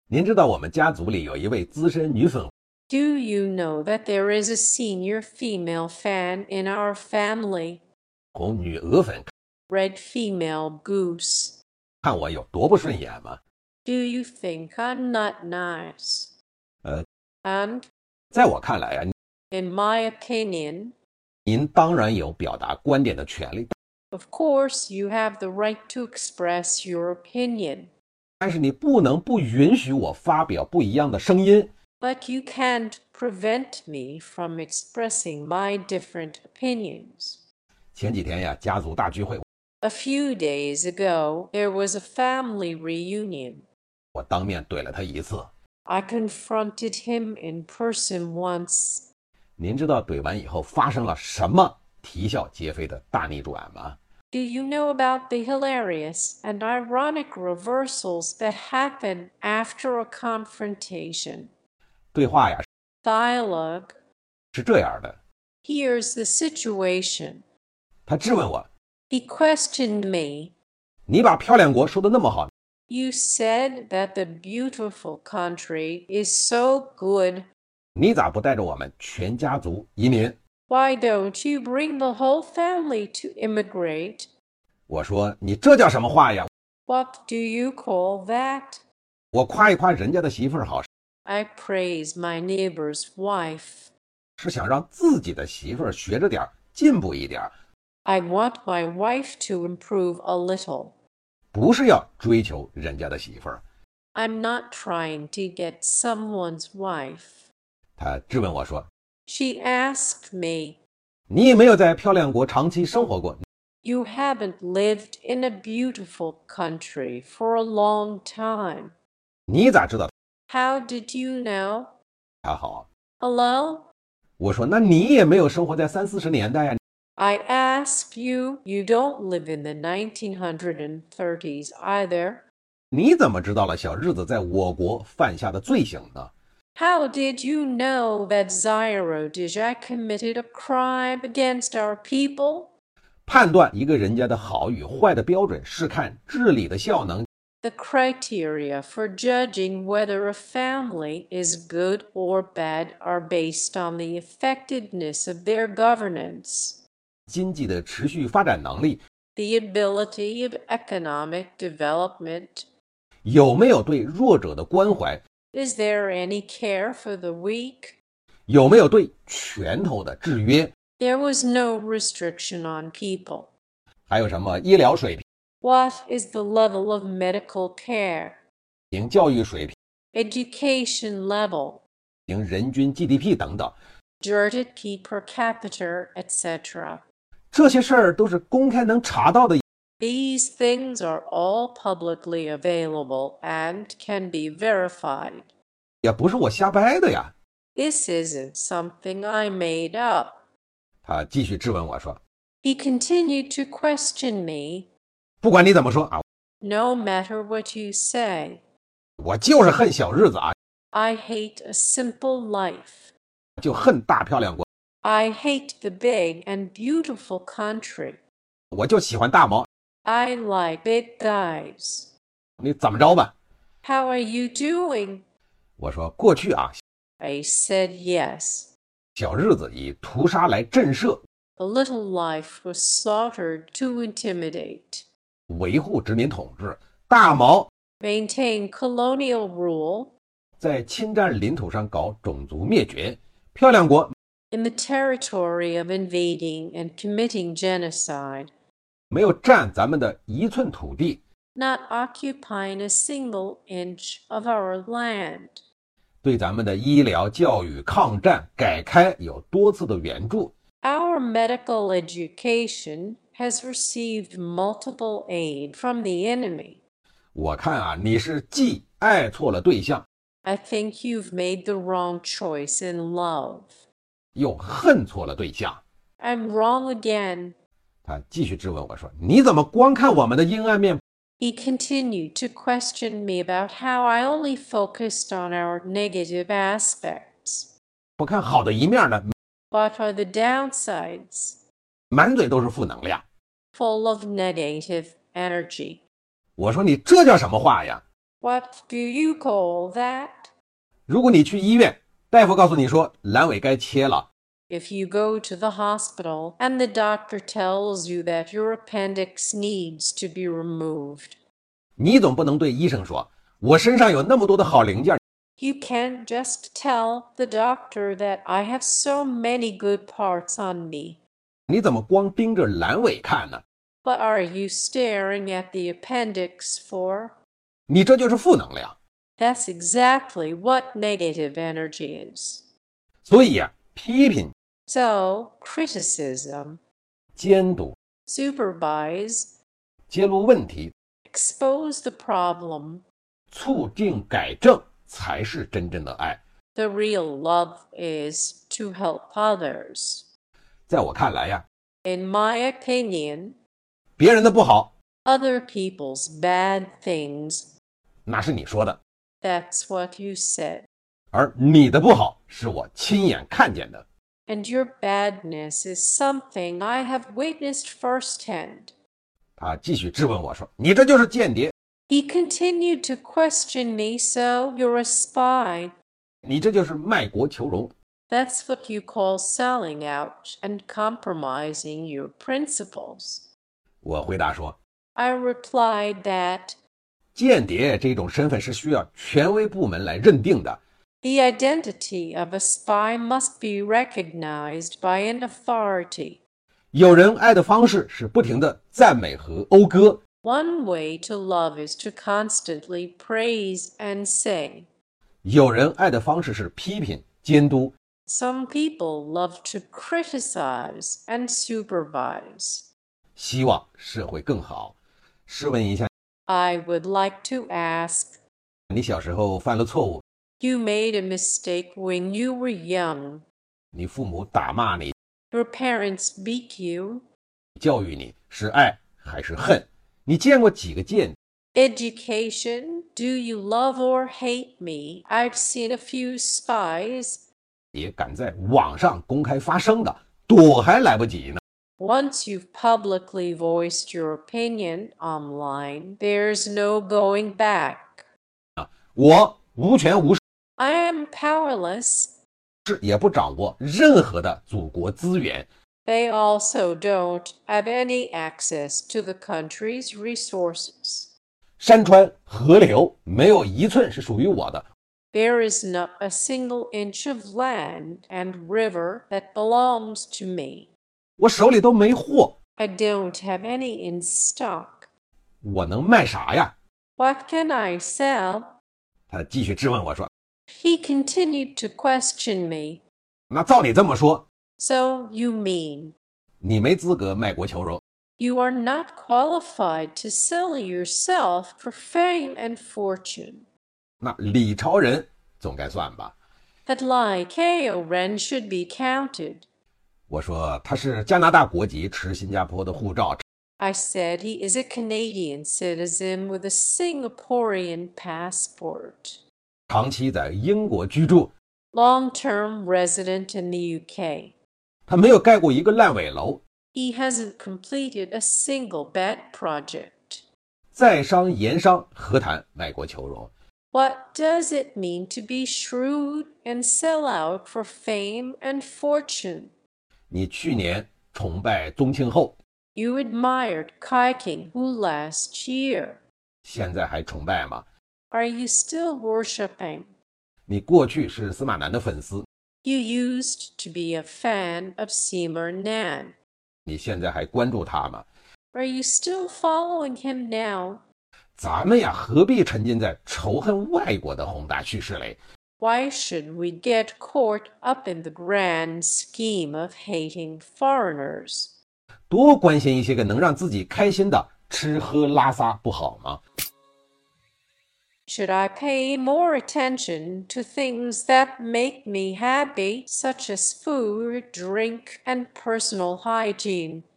您知道我们家族里有一位资深女粉 Do you know that there is a senior female fan in our family? 红女鹅粉 Red female goose. 看我有多不顺眼吗？ Do you think I'm not nice? 呃 And 在我看来啊， in my opinion, 您当然有表达观点的权利， of course you have the right to express your opinion. 但是你不能不允许我发表不一样的声音。 But you can't prevent me from expressing my different opinions. 前几天呀，家族大聚会， A few days ago, there was a family reunion. 我当面怼了他一次。 I confronted him in person once. 您知道怼完以后发生了什么啼笑皆非的大逆转吗？ Do you know about the hilarious and ironic reversals that happen after a confrontation? 对话呀 Dialogue. 是这样的， Here's the situation. 他质问我， He questioned me. 你把漂亮国说得那么好， You said that the beautiful country is so good. 你咋不带着我们全家族移民？ Why don't you bring the whole family to immigrate? 我说你这叫什么话呀？ What do you call that? 我夸一夸人家的媳妇儿好， I praise my neighbor's wife. 是想让自己的媳妇儿学着点进步一点， I want my wife to improve a little. 不是要追求人家的媳妇儿。 I'm not trying to get someone's wife. 他质问我说， She asked me, 你有没有在漂亮国长期生活过？ You haven't lived in a beautiful country for a long time. 你咋知道 How did you know? 他好？ Hello? 我说那你也没有生活在30-40年代呀， I asked you, you don't live in the 1930s either. 你怎么知道了小日子在我国犯下的罪行呢？ How did you know that Zairo Dijak committed a crime against our people? 判断一个人家的好与坏的标准是看治理的效能， The criteria for judging whether a family is good or bad are based on the effectiveness of their governance, 经济的持续发展能力， the ability of economic development. 有没有对弱者的关怀， Is there any care for the weak? 有没有对拳头的制约， There was no restriction on people. 还有什么医疗水 What is the level of medical care? 平、教育水平、 Education level, 人均 GDP 等等， GDP per capita, etc. 这些事儿都是公开能查到的， These things are all publicly available and can be verified. 也不是我瞎掰的呀。 This isn't something I made up. 他继续质问我说， He continued to question me. 不管你怎么说啊， No matter what you say, 我就是恨小日子啊， I hate a simple life. 就恨大漂亮国， I hate the big and beautiful country. 我就喜欢大毛， I like big guys. 你怎么着吧？ How are you doing? 我说过去啊， I said yes. 小日子以屠杀来震慑， The little life was slaughtered to intimidate, 维护殖民统治，大毛 maintain colonial rule, 在侵占领土上搞种族灭绝，漂亮国 in the territory of invading and committing genocide, 没有占咱们的一寸土地， not occupying a single inch of our land. 对咱们的医疗、教育、抗战、改开有多次的援助。 Our medical education has received multiple aid from the enemy. 我看啊，你是既爱错了对象， I think you've made the wrong choice in love. 又恨错了对象。 I'm wrong again. 他继续质问我说，你怎么光看我们的阴暗面， He continued to question me about how I only focused on our negative aspects. 不看好的一面呢？ What are the downsides? 满嘴都是负能量。 Full of negative energy. 我说你这叫什么话呀？ What do you call that? 如果你去医院，大夫告诉你说阑尾该切了， If you go to the hospital and the doctor tells you that your appendix needs to be removed, 你总不能对医生说我身上有那么多的好零件， you can't just tell the doctor that I have so many good parts on me. 你怎么光盯着阑尾看呢？ What are you staring at the appendix for? 你这就是负能量。 That's exactly what negative energy is. 所以呀，批评、 So, criticism, 监督、 supervise, 揭露问题、 expose the problem. 促进改正才是真正的爱。 The real love is to help others. 在我看来呀， In my opinion, 别人的不好 other people's bad things, 那是你说的， that's what you said. 而你的不好是我亲眼看见的。 And your badness is something I have witnessed firsthand. 他继续质问我说：“你这就是间谍， He continued to question me, so you're a spy. 你这就是卖国求荣。” That's what you call selling out and compromising your principles. 我回答说 I replied that 间谍这种身份是需要权威部门来认定的， the identity of a spy must be recognized by an authority. 有人爱的方式是不停的赞美和讴歌， One way to love is to constantly praise and say. 有人爱的方式是批评、监督。 Some people love to criticize and supervise. 希望社会更好。试问一下， I would like to ask, 你小时候犯了错误， you made a mistake when you were young. 你父母打骂你、 Your parents beat you. 教育你是爱还是恨？你见过几个间谍？ Education, do you love or hate me? I've seen a few spies. 也敢在网上公开发声的，躲还来不及呢。 Once you've publicly voiced your opinion online, there's no going back. 我无权无势， I am powerless. 也不掌握任何的祖国资源。 They also don't have any access to the country's resources. 山川河流没有一寸是属于我的。 There is not a single inch of land and river that belongs to me. 我手里都没货， I don't have any in stock. 我能卖啥呀？ What can I sell? 他继续质问我说 He continued to question me. 那照你这么说， So you mean 你没资格卖国求荣。 you are not qualified to sell yourself for fame and fortune? 那李朝人总该算吧？ That Lai Kao Ren should be counted. 我说他是加拿大国籍，持新加坡的护照， I said he is a Canadian citizen with a Singaporean passport. 长期在英国居住， Long-term resident in the UK. 他没有盖过一个烂尾楼。 He hasn't completed a single bad project. 在商言商，何谈卖国求荣？ What does it mean to be shrewd and sell out for fame and fortune? 你去年崇拜宗庆后， You admired Kai King-hoo last year. 现在还崇拜吗？ Are you still worshipping? 你过去是司马南的粉丝， You used to be a fan of Seymour Nan. 你现在还关注他吗？ Are you still following him now? 咱们呀，何必沉浸在仇恨外国的宏大叙事里？ Why should we get caught up in the grand scheme of hating foreigners? 多关心一些个能让自己开心的吃喝拉撒不好吗？ Should I pay more attention to things that make me happy, such as food, drink, and personal hygiene?